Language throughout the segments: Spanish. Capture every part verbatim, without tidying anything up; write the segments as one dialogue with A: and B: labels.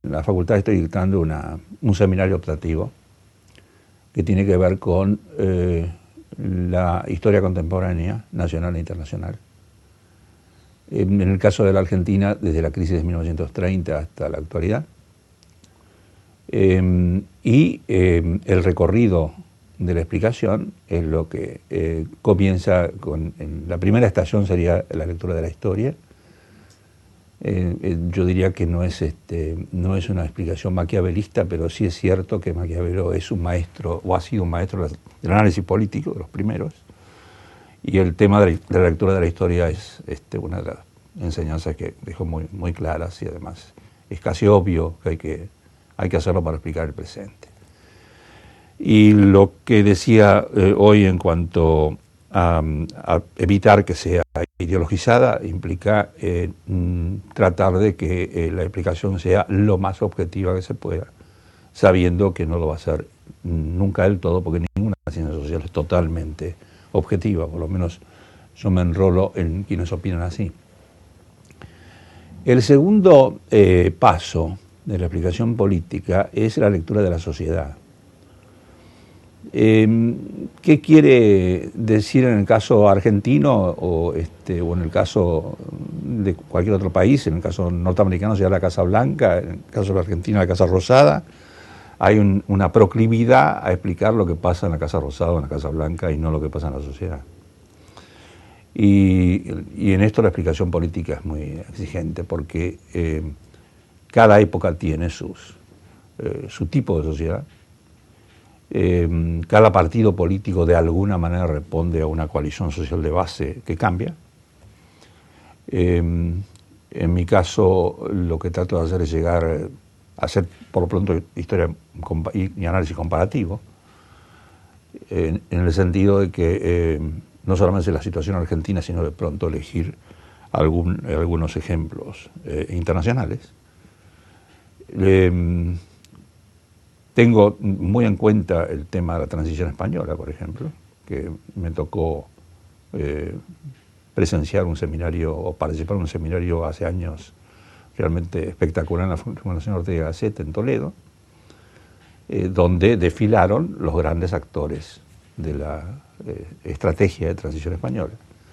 A: la facultad estoy dictando una, un seminario optativo que tiene que ver con eh, la historia contemporánea, nacional e internacional. En el caso de la Argentina, desde la crisis de mil novecientos treinta hasta la actualidad. Eh, y eh, el recorrido de la explicación es lo que eh, comienza con, en la primera estación sería la lectura de la historia. Eh, eh, yo diría que no es, este, no es una explicación maquiavelista, pero sí es cierto que Maquiavelo es un maestro, o ha sido un maestro del análisis político, de los primeros, y el tema de la, de la lectura de la historia es este, una de las enseñanzas que dejó muy, muy claras, y además es casi obvio que hay que, hay que hacerlo para explicar el presente. Y lo que decía eh, hoy en cuanto a, a evitar que sea ideologizada implica eh, tratar de que eh, la explicación sea lo más objetiva que se pueda, sabiendo que no lo va a ser nunca del todo, porque ninguna ciencia social es totalmente objetiva, por lo menos yo me enrolo en quienes opinan así. El segundo eh, paso de la explicación política es la lectura de la sociedad. Eh, ¿Qué quiere decir en el caso argentino o, este, o en el caso de cualquier otro país? En el caso norteamericano sería la Casa Blanca, en el caso de la Argentina la Casa Rosada. Hay un, una proclividad a explicar lo que pasa en la Casa Rosada o en la Casa Blanca y no lo que pasa en la sociedad. Y, y en esto la explicación política es muy exigente porque eh, cada época tiene sus, eh, su tipo de sociedad. Eh, cada partido político de alguna manera responde a una coalición social de base que cambia. Eh, en mi caso, lo que trato de hacer es llegar a hacer, por lo pronto, historia y análisis comparativo, eh, en el sentido de que eh, no solamente la situación argentina, sino de pronto elegir algún, algunos ejemplos eh, internacionales. Eh, Tengo muy en cuenta el tema de la transición española, por ejemplo, que me tocó eh, presenciar un seminario o participar en un seminario hace años realmente espectacular en la Fundación Ortega y Gasset en Toledo, eh, donde desfilaron los grandes actores de la eh, estrategia de transición española.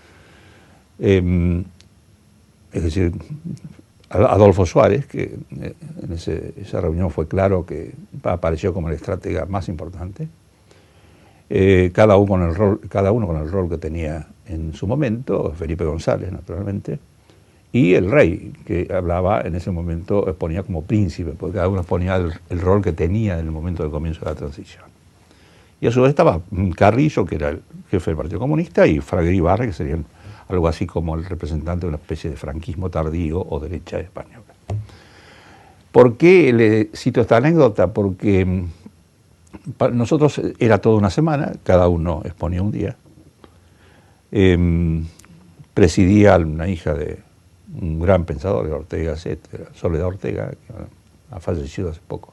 A: Eh, es decir, Adolfo Suárez, que en ese, esa reunión fue claro que apareció como el estratega más importante, eh, cada, uno con el rol, cada uno con el rol que tenía en su momento, Felipe González, naturalmente, y el rey, que hablaba en ese momento, exponía como príncipe, porque cada uno exponía el, el rol que tenía en el momento del comienzo de la transición. Y a su vez estaba Carrillo, que era el jefe del Partido Comunista, y Fraga Iribarren, que serían algo así como el representante de una especie de franquismo tardío o derecha española. ¿Por qué le cito esta anécdota? Porque para nosotros era toda una semana, cada uno exponía un día. Eh, presidía una hija de un gran pensador, de Ortega y Gasset, Soledad Ortega, que ha fallecido hace poco.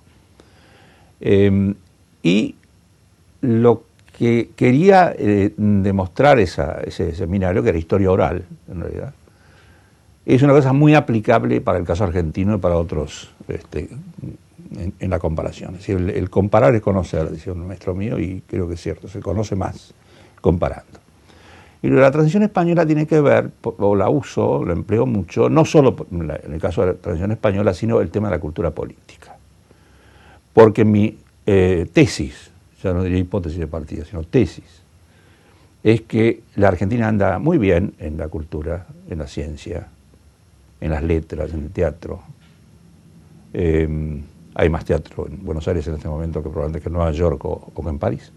A: Eh, y lo que quería eh, demostrar esa, ese seminario, que era historia oral, en realidad, es una cosa muy aplicable para el caso argentino y para otros este, en, en la comparación. Es decir, el, el comparar es conocer, decía un maestro mío, y creo que es cierto, se conoce más comparando. Y la transición española tiene que ver, o la uso, la empleo mucho, no solo en el caso de la transición española, sino el tema de la cultura política. Porque mi eh, tesis, ya no diría hipótesis de partida, sino tesis, es que la Argentina anda muy bien en la cultura, en la ciencia, en las letras, en el teatro. Eh, hay más teatro en Buenos Aires en este momento que probablemente que en Nueva York o, o que en París.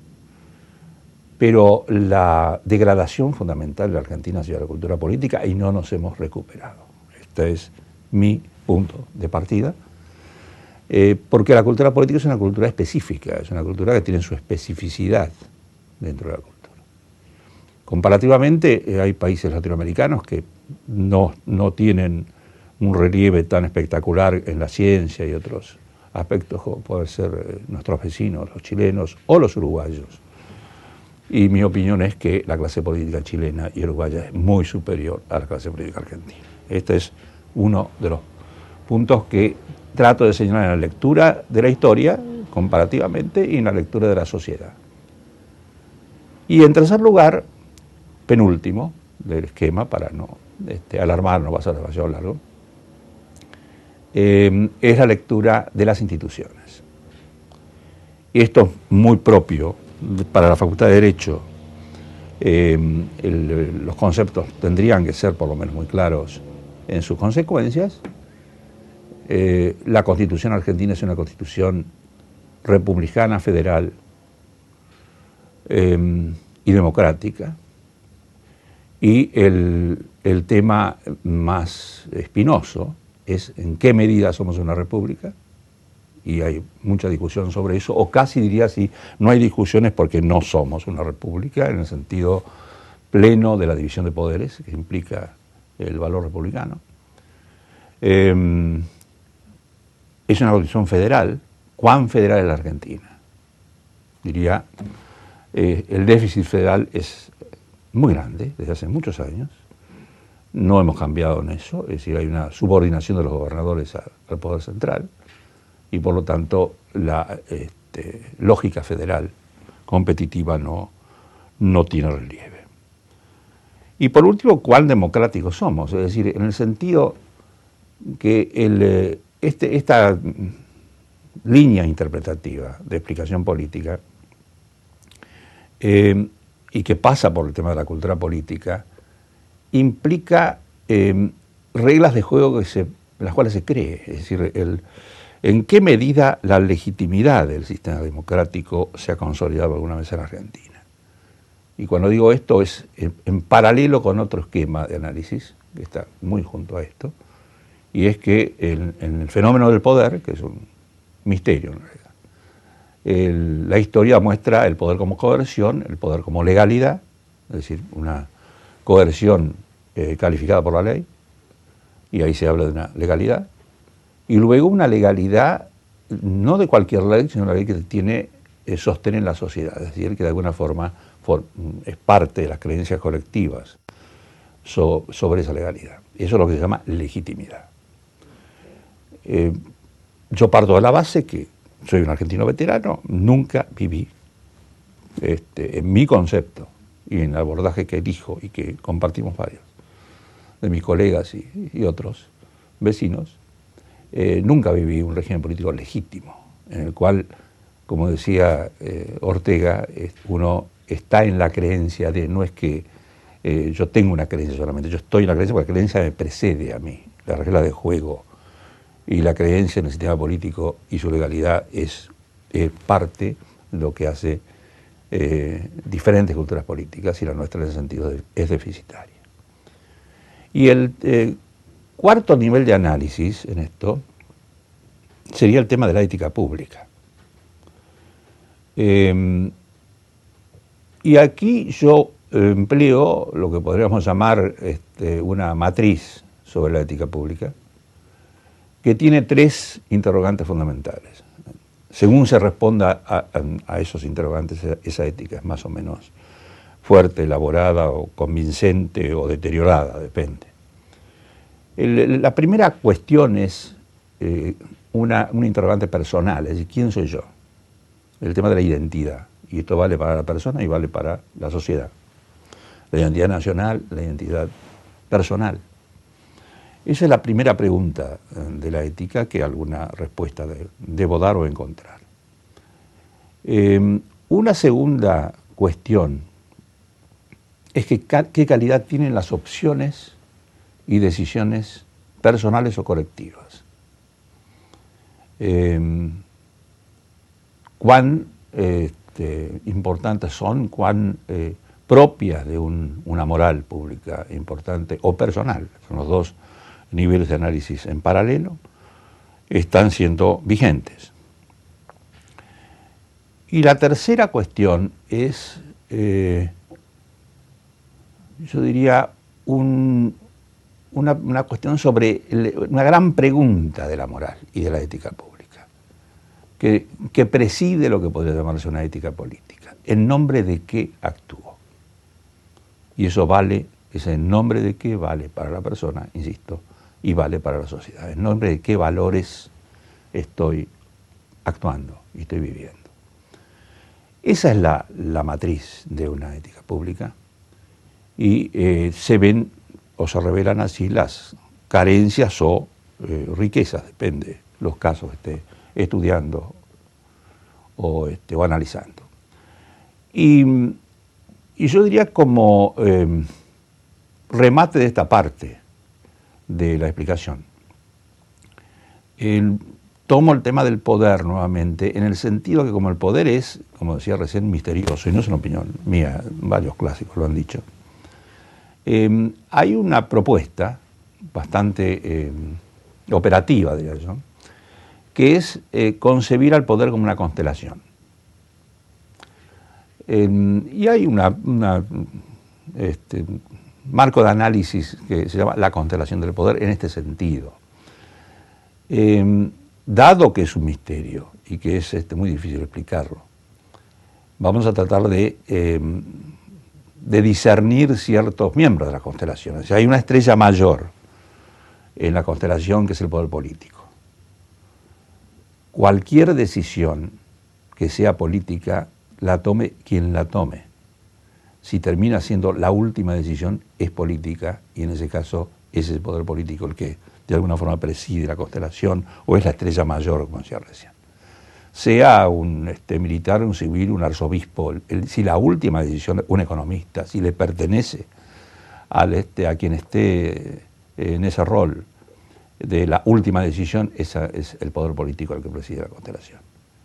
A: Pero la degradación fundamental de la Argentina ha sido la cultura política y no nos hemos recuperado. Este es mi punto de partida. Eh, porque la cultura política es una cultura específica, es una cultura que tiene su especificidad dentro de la cultura. Comparativamente, eh, hay países latinoamericanos que no, no tienen un relieve tan espectacular en la ciencia y otros aspectos como pueden ser eh, nuestros vecinos, los chilenos o los uruguayos. Y mi opinión es que la clase política chilena y uruguaya es muy superior a la clase política argentina. Este es uno de los puntos que trato de señalar en la lectura de la historia, comparativamente, y en la lectura de la sociedad. Y en tercer lugar, penúltimo del esquema, para no este, alarmarnos, va a ser demasiado largo, eh, es la lectura de las instituciones. Y esto es muy propio para la Facultad de Derecho. Eh, el, los conceptos tendrían que ser por lo menos muy claros en sus consecuencias. Eh, la Constitución argentina es una constitución republicana, federal eh, y democrática. Y el, el tema más espinoso es en qué medida somos una república, y hay mucha discusión sobre eso, o casi diría si no hay discusiones porque no somos una república en el sentido pleno de la división de poderes que implica el valor republicano. Eh, es una constitución federal. ¿Cuán federal es la Argentina? Diría, eh, el déficit federal es muy grande desde hace muchos años. No hemos cambiado en eso, es decir, hay una subordinación de los gobernadores a, al poder central y por lo tanto la este, lógica federal competitiva no, no tiene relieve. Y por último, ¿cuán democráticos somos? Es decir, en el sentido que el, este, esta línea interpretativa de explicación política eh, y que pasa por el tema de la cultura política, implica eh, reglas de juego que se, en las cuales se cree, es decir, el, en qué medida la legitimidad del sistema democrático se ha consolidado alguna vez en Argentina. Y cuando digo esto es en, en paralelo con otro esquema de análisis, que está muy junto a esto, y es que en, en el fenómeno del poder, que es un misterio en realidad, el, la historia muestra el poder como coerción, el poder como legalidad, es decir, una coerción eh, calificada por la ley, y ahí se habla de una legalidad, y luego una legalidad no de cualquier ley, sino una ley que tiene eh, sostén en la sociedad, es decir, que de alguna forma for, es parte de las creencias colectivas so, sobre esa legalidad. Eso es lo que se llama legitimidad. Eh, yo parto de la base que soy un argentino veterano, nunca viví, este, en mi concepto y en el abordaje que elijo y que compartimos varios de mis colegas y, y otros vecinos, eh, nunca viví un régimen político legítimo, en el cual, como decía eh, Ortega, eh, uno está en la creencia de, no es que eh, yo tengo una creencia solamente, yo estoy en la creencia porque la creencia me precede a mí, la regla de juego y la creencia en el sistema político y su legalidad es eh, parte de lo que hace eh, diferentes culturas políticas, y la nuestra en ese sentido es deficitaria. Y el eh, cuarto nivel de análisis en esto sería el tema de la ética pública. Eh, y aquí yo empleo lo que podríamos llamar este, una matriz sobre la ética pública, que tiene tres interrogantes fundamentales. Según se responda a, a, a esos interrogantes, esa ética es más o menos fuerte, elaborada o convincente o deteriorada, depende. El, la primera cuestión es eh, una, una interrogante personal, es decir, ¿quién soy yo? El tema de la identidad, y esto vale para la persona y vale para la sociedad. La identidad nacional, la identidad personal. Esa es la primera pregunta de la ética que alguna respuesta de, debo dar o encontrar. Eh, una segunda cuestión es que ca qué calidad tienen las opciones y decisiones personales o colectivas. Eh, cuán eh, este, importantes son, cuán eh, propias de un, una moral pública importante o personal, son los dos niveles de análisis en paralelo, están siendo vigentes. Y la tercera cuestión es, eh, yo diría, un, una, una cuestión sobre el, una gran pregunta de la moral y de la ética pública, que, que preside lo que podría llamarse una ética política. ¿En nombre de qué actúo? Y eso vale, ese en nombre de qué vale para la persona, insisto, y vale para la sociedad. ¿En nombre de qué valores estoy actuando y estoy viviendo. Esa es la, la matriz de una ética pública y eh, se ven o se revelan así las carencias o eh, riquezas, depende los casos que esté estudiando o, este, o analizando. Y, y yo diría como eh, remate de esta parte de la explicación, el, tomo el tema del poder nuevamente, en el sentido que como el poder es, como decía recién, misterioso, y no es una opinión mía, varios clásicos lo han dicho, eh, hay una propuesta bastante eh, operativa, diría yo, que es eh, concebir al poder como una constelación. Eh, y hay una, una este, marco de análisis que se llama la constelación del poder en este sentido. Eh, dado que es un misterio y que es este, muy difícil explicarlo, vamos a tratar de, eh, de discernir ciertos miembros de la constelación. O sea, hay una estrella mayor en la constelación que es el poder político. Cualquier decisión que sea política, la tome quien la tome. Si termina siendo la última decisión, es política y en ese caso es el poder político el que de alguna forma preside la constelación o es la estrella mayor, como decía recién. Sea un este, militar, un civil, un arzobispo, el, el, si la última decisión, un economista, si le pertenece al, este, a quien esté en ese rol de la última decisión, esa es el poder político el que preside la constelación.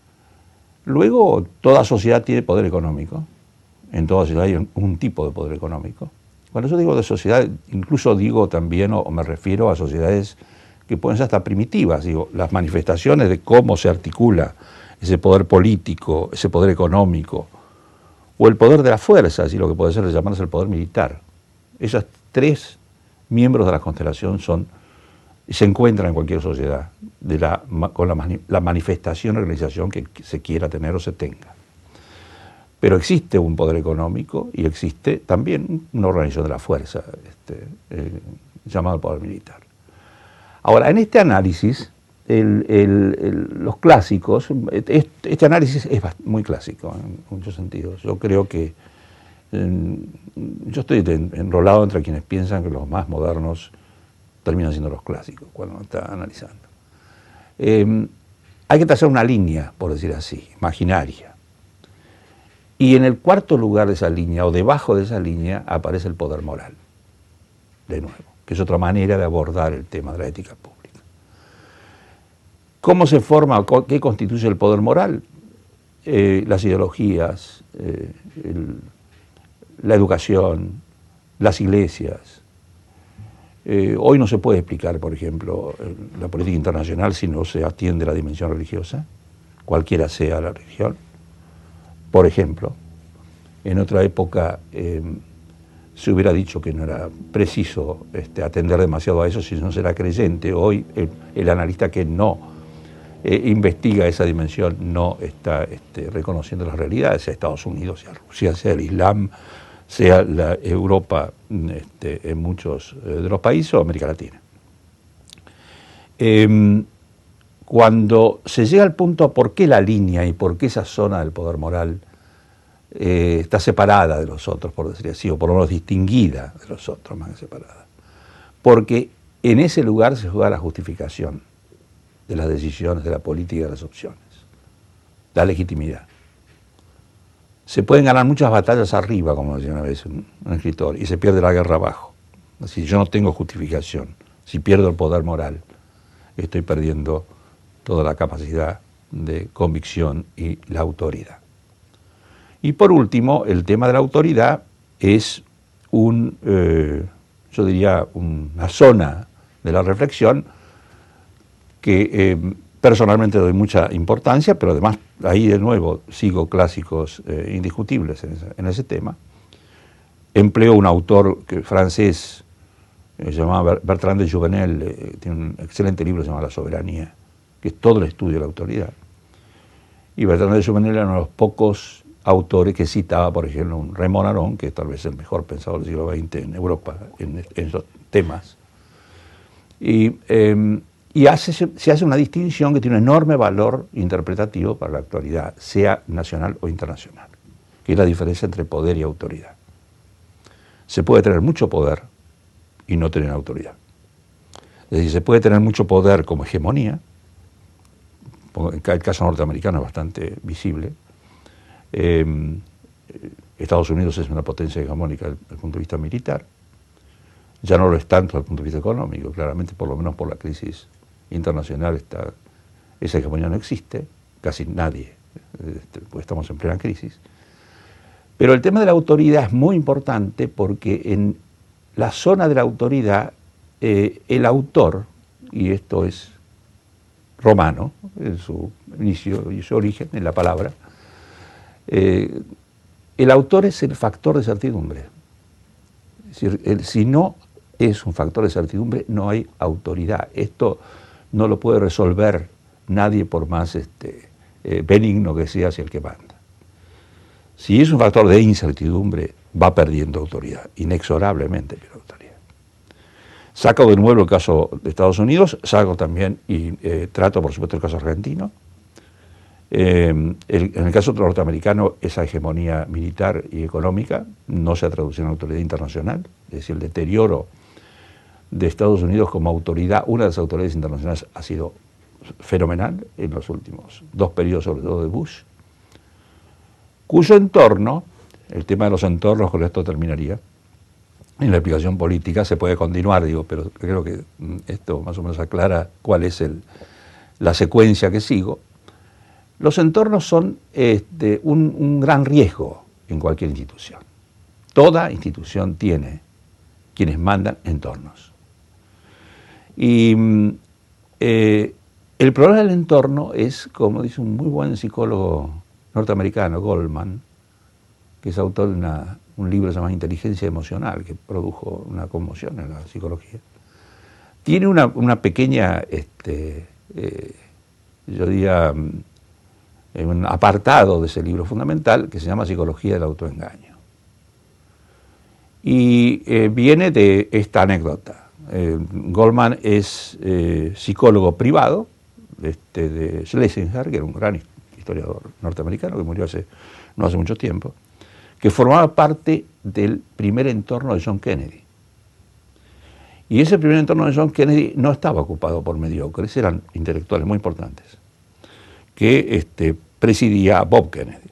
A: Luego, toda sociedad tiene poder económico, en toda sociedad hay un, un tipo de poder económico. Cuando yo digo de sociedad, incluso digo también, o, o me refiero a sociedades que pueden ser hasta primitivas, digo, las manifestaciones de cómo se articula ese poder político, ese poder económico, o el poder de la fuerza, así lo que puede ser llamarse el poder militar. Esos tres miembros de la constelación son, se encuentran en cualquier sociedad, de la, con la, la manifestación o organización que se quiera tener o se tenga. Pero existe un poder económico y existe también una organización de la fuerza, este, eh, llamado el poder militar. Ahora, en este análisis, el, el, el, los clásicos, este, este análisis es muy clásico en muchos sentidos. Yo creo que, eh, yo estoy enrolado entre quienes piensan que los más modernos terminan siendo los clásicos cuando uno está analizando. Eh, hay que trazar una línea, por decir así, imaginaria. Y en el cuarto lugar de esa línea, o debajo de esa línea, aparece el poder moral, de nuevo, que es otra manera de abordar el tema de la ética pública. ¿Cómo se forma, qué constituye el poder moral? Eh, las ideologías, eh, el, la educación, las iglesias. Eh, hoy no se puede explicar, por ejemplo, la política internacional si no se atiende a la dimensión religiosa, cualquiera sea la religión. Por ejemplo, en otra época eh, se hubiera dicho que no era preciso este, atender demasiado a eso si no se era creyente. Hoy el, el analista que no eh, investiga esa dimensión no está este, reconociendo las realidades, sea Estados Unidos, sea Rusia, sea el Islam, sea la Europa este, en muchos eh, de los países o América Latina. Eh, Cuando se llega al punto a por qué la línea y por qué esa zona del poder moral eh, está separada de los otros, por decir así, o por lo menos distinguida de los otros, más que separada. Porque en ese lugar se juega la justificación de las decisiones, de la política y de las opciones, la legitimidad. Se pueden ganar muchas batallas arriba, como decía una vez un, un escritor, y se pierde la guerra abajo. Si yo no tengo justificación, si pierdo el poder moral, estoy perdiendo toda la capacidad de convicción y la autoridad. Y por último, el tema de la autoridad es un, eh, yo diría, una zona de la reflexión que eh, personalmente doy mucha importancia, pero además ahí de nuevo sigo clásicos eh, indiscutibles en ese, en ese tema. Empleo un autor que, francés, eh, se llamaba Bertrand de Jouvenel, eh, tiene un excelente libro que se llama La soberanía, que es todo el estudio de la autoridad. Y Bertrand de Jouvenel era uno de los pocos autores que citaba, por ejemplo, un Raymond Aron, que es tal vez el mejor pensador del siglo veinte en Europa en, en esos temas. Y eh, y hace, se hace una distinción que tiene un enorme valor interpretativo para la actualidad, sea nacional o internacional, que es la diferencia entre poder y autoridad. Se puede tener mucho poder y no tener autoridad. Es decir, se puede tener mucho poder como hegemonía, el caso norteamericano es bastante visible. Eh, Estados Unidos es una potencia hegemónica desde el punto de vista militar, ya no lo es tanto desde el punto de vista económico, claramente, por lo menos por la crisis internacional, está, esa hegemonía no existe, casi nadie, pues estamos en plena crisis. Pero el tema de la autoridad es muy importante porque en la zona de la autoridad, eh, el autor, y esto es romano, en su inicio y su origen, en la palabra, eh, el autor es el factor de certidumbre. Es decir, el, si no es un factor de certidumbre, no hay autoridad. Esto no lo puede resolver nadie por más este, eh, benigno que sea hacia el que manda. Si es un factor de incertidumbre, va perdiendo autoridad, inexorablemente pierde autoridad. Saco de nuevo el caso de Estados Unidos, saco también y eh, trato, por supuesto, el caso argentino. Eh, el, en el caso norteamericano, esa hegemonía militar y económica no se ha traducido en autoridad internacional, es decir, el deterioro de Estados Unidos como autoridad, una de las autoridades internacionales, ha sido fenomenal en los últimos dos periodos, sobre todo de Bush, cuyo entorno, el tema de los entornos, con esto terminaría, en la explicación política se puede continuar, digo, pero creo que esto más o menos aclara cuál es el, la secuencia que sigo. Los entornos son este, un, un gran riesgo en cualquier institución. Toda institución tiene quienes mandan entornos. Y eh, el problema del entorno es, como dice un muy buen psicólogo norteamericano, Goldman, que es autor de una, un libro que se llama Inteligencia Emocional, que produjo una conmoción en la psicología. Tiene una, una pequeña, este, eh, yo diría, un apartado de ese libro fundamental que se llama Psicología del Autoengaño. Y eh, viene de esta anécdota. Eh, Goldman es eh, psicólogo privado este, de Schlesinger, que era un gran historiador norteamericano que murió hace, no hace mucho tiempo, que formaba parte del primer entorno de John Kennedy. Y ese primer entorno de John Kennedy no estaba ocupado por mediocres, eran intelectuales muy importantes, que este, presidía Bob Kennedy.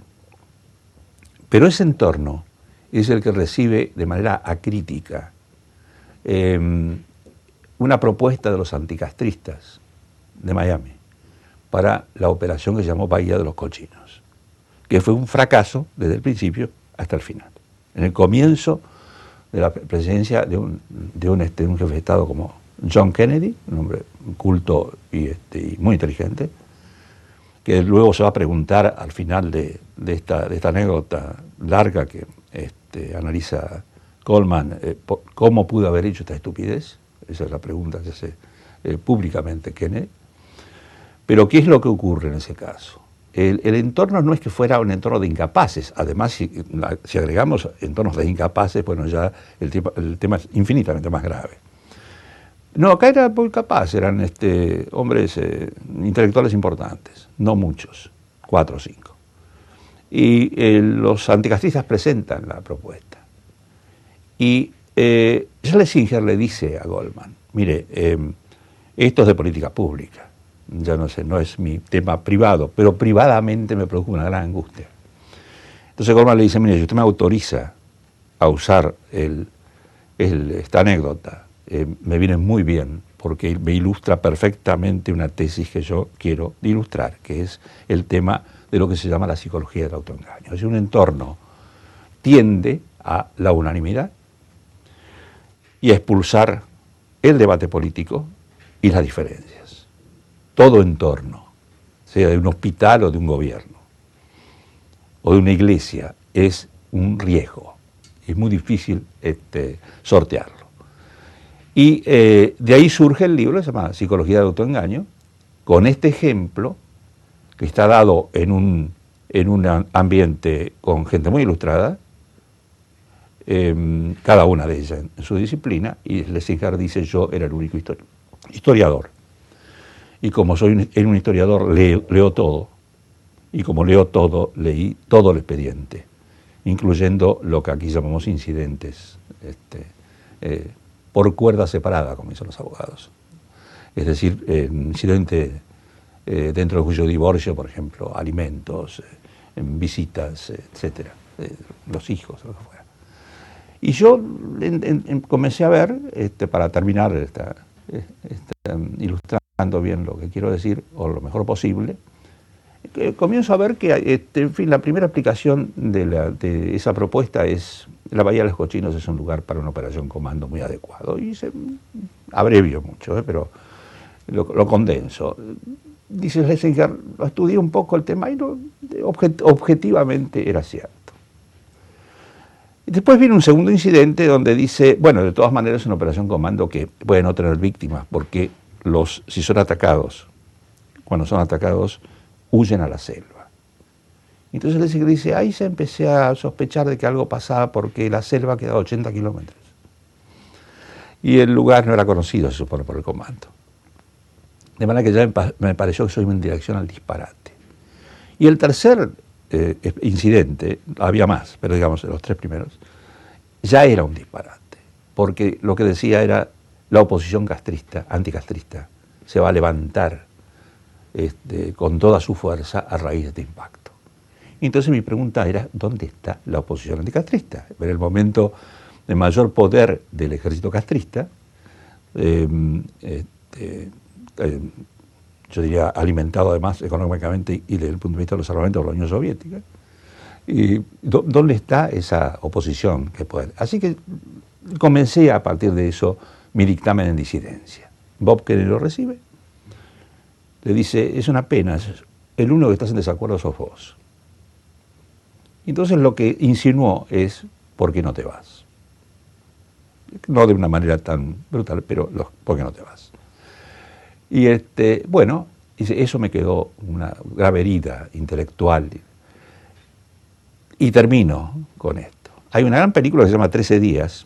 A: Pero ese entorno es el que recibe de manera acrítica eh, una propuesta de los anticastristas de Miami para la operación que se llamó Bahía de los Cochinos, que fue un fracaso desde el principio hasta el final. En el comienzo de la presidencia de un, de un, este, un jefe de Estado como John Kennedy, un hombre culto y, este, y muy inteligente, que luego se va a preguntar al final de, de, esta, de esta anécdota larga que este, analiza Goldman, eh, ¿cómo pudo haber hecho esta estupidez? Esa es la pregunta que hace eh, públicamente Kennedy. Pero ¿qué es lo que ocurre en ese caso? El, el entorno no es que fuera un entorno de incapaces, además si, si agregamos entornos de incapaces, bueno, ya el, tema, el tema es infinitamente más grave. No, acá era muy capaz, eran este, hombres eh, intelectuales importantes, no muchos, cuatro o cinco. Y eh, los anticastristas presentan la propuesta. Y eh, Schlesinger le dice a Goldman, mire, eh, esto es de política pública, ya no sé, no es mi tema privado, pero privadamente me produjo una gran angustia. Entonces Goldman le dice, mire, si usted me autoriza a usar el, el, esta anécdota, Eh, me viene muy bien porque me ilustra perfectamente una tesis que yo quiero ilustrar, que es el tema de lo que se llama la psicología del autoengaño. Es decir, un entorno tiende a la unanimidad y a expulsar el debate político y las diferencias. Todo entorno, sea de un hospital o de un gobierno, o de una iglesia, es un riesgo. Es muy difícil este, sortearlo. Y eh, de ahí surge el libro que se llama Psicología del Autoengaño, con este ejemplo que está dado en un, en un ambiente con gente muy ilustrada, eh, cada una de ellas en su disciplina, y Schlesinger dice, yo era el único histori- historiador Y como soy un, era un historiador, leo, leo todo. Y como leo todo, leí todo el expediente, incluyendo lo que aquí llamamos incidentes, este, eh, por cuerda separada, como dicen los abogados. Es decir, eh, incidente eh, dentro del juicio de divorcio, por ejemplo, alimentos, eh, visitas, eh, etcétera, eh, los hijos, lo que fuera. Y yo en, en, en comencé a ver, este, para terminar esta, esta, um, ilustrando bien lo que quiero decir, o lo mejor posible, eh, comienzo a ver que, este, en fin, la primera aplicación de, la, de esa propuesta es: la Bahía de los Cochinos es un lugar para una operación comando muy adecuado. Y se abrevio mucho, eh, pero lo, lo condenso. Dice Schlesinger, lo estudié un poco el tema y no, objet, objetivamente era cierto. Y después viene un segundo incidente donde dice, bueno, de todas maneras es una operación comando que puede no tener víctimas, porque los, si son atacados, cuando son atacados, huyen a la selva. Entonces Schlesinger dice, ahí se empecé a sospechar de que algo pasaba porque la selva quedaba a ochenta kilómetros. Y el lugar no era conocido, se supone, por el comando. De manera que ya me pareció que soy en dirección al disparate. Y el tercer eh, incidente, había más, pero digamos los tres primeros, ya era un disparate, porque lo que decía era: la oposición castrista, anticastrista, se va a levantar este, con toda su fuerza a raíz de este impacto. Y entonces mi pregunta era: ¿dónde está la oposición anticastrista? En el momento de mayor poder del ejército castrista, eh, este, Eh, yo diría alimentado además económicamente y desde el punto de vista de los armamentos por la Unión Soviética. Y ¿dónde está esa oposición que puede? Así que comencé a partir de eso mi dictamen en disidencia. Bob Kennedy lo recibe, le dice: es una pena, el único que estás en desacuerdo sos vos. Entonces lo que insinuó es: ¿por qué no te vas? No de una manera tan brutal, pero ¿por qué no te vas? Y este, bueno, eso me quedó una grave herida intelectual. Y termino con esto. Hay una gran película que se llama trece días,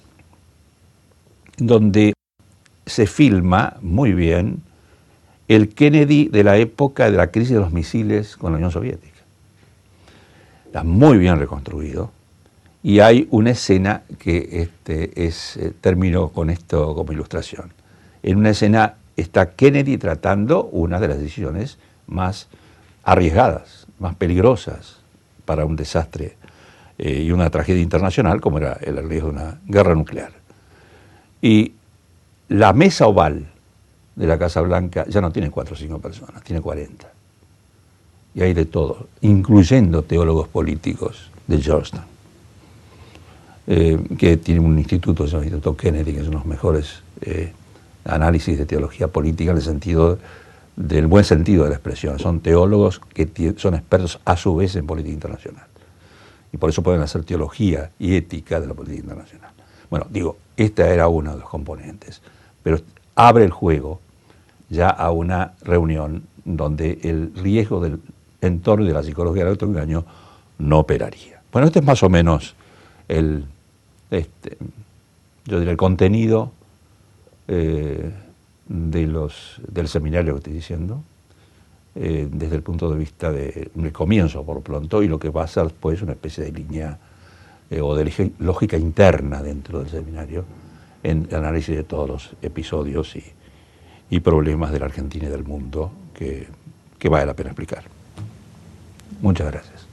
A: donde se filma muy bien el Kennedy de la época de la crisis de los misiles con la Unión Soviética. Está muy bien reconstruido. Y hay una escena que este, es, eh, termino con esto como ilustración. En una escena está Kennedy tratando una de las decisiones más arriesgadas, más peligrosas para un desastre eh, y una tragedia internacional, como era el riesgo de una guerra nuclear. Y la mesa oval de la Casa Blanca ya no tiene cuatro o cinco personas, tiene cuarenta. Y hay de todo, incluyendo teólogos políticos de Georgetown, eh, que tiene un instituto, se llama Instituto Kennedy, que es uno de los mejores eh, análisis de teología política en el sentido del buen sentido de la expresión. Son teólogos que son expertos a su vez en política internacional. Y por eso pueden hacer teología y ética de la política internacional. Bueno, digo, esta era uno de los componentes. Pero abre el juego ya a una reunión donde el riesgo del entorno y de la psicología del autoengaño no operaría. Bueno, este es más o menos el, este, yo diría, el contenido Eh, de los, del seminario que estoy diciendo, eh, desde el punto de vista del de, comienzo por pronto, y lo que va a ser después una especie de línea eh, o de lógica interna dentro del seminario en el análisis de todos los episodios y, y problemas de la Argentina y del mundo que, que vale la pena explicar. Muchas gracias.